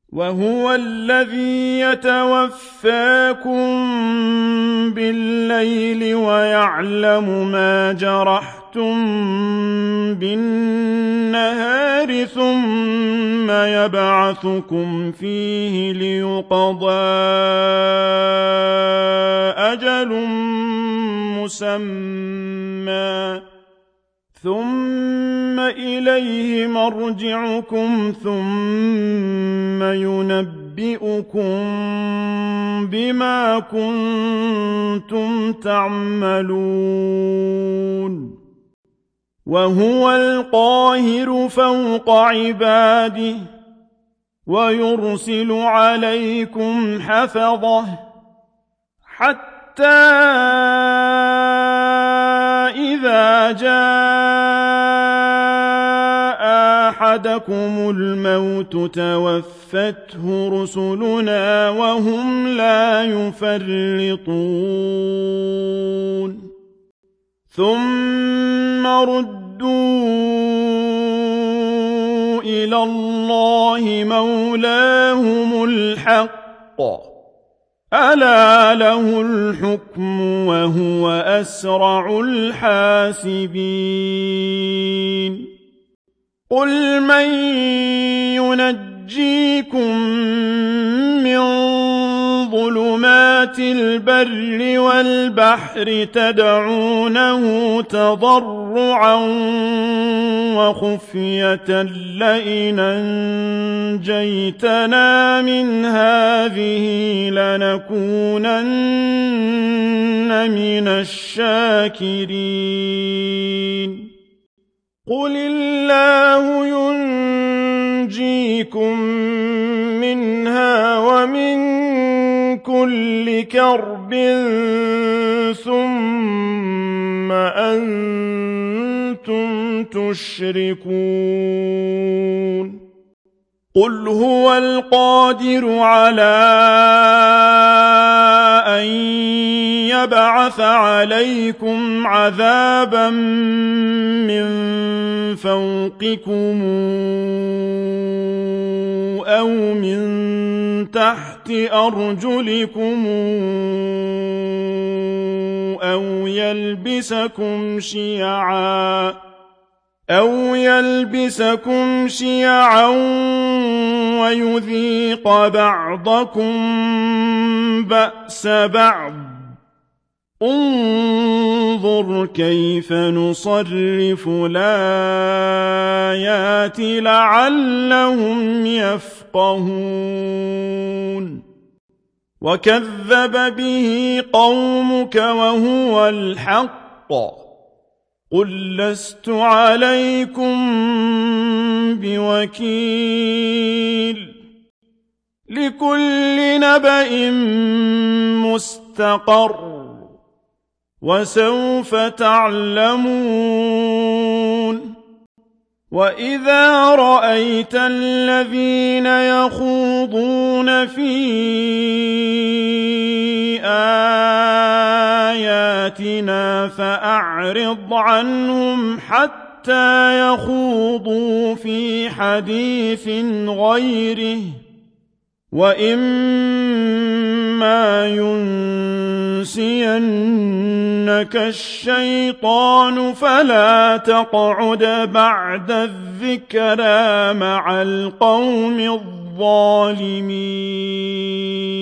وهو الذي يتوفاكم بالليل ويعلم ما جرحتم بالنهار ثم يبعثكم فيه ليقضى أجل مسمى ثم إليه مرجعكم ثم ينبئكم بما كنتم تعملون وهو القاهر فوق عباده ويرسل عليكم حفظه حتى إذا جاء أحدكم الموت توفته رسلنا وهم لا يفرطون ثم ردوا إلى الله مولاهم الحق ألا له الحكم وهو أسرع الحاسبين قل من ينجيكم من ظلمات البر والبحر تدعونه تضرعا وخفية لئن أنجيتنا من هذه لنكونن من الشاكرين قل الله ينجيكم منها ومن كل كرب ثم أنتم تشركون قل هو القادر على أن يبعث عليكم عذابا من فوقكم أو من تحت أرجلكم أو يلبسكم شيعا ويذيق بعضكم بأس بعض انظر كيف نصرف الآيات لعلهم يفقهون وكذب به قومك وهو الحق قل لست عليكم بوكيل لكل نبأ مستقر وسوف تعلمون وإذا رأيت الذين يخوضون في آياتنا فأعرض عنهم حتى يخوضوا في حديث غيره وإما ينسينك الشيطان فلا تقعد بعد الذكرى مع القوم الظالمين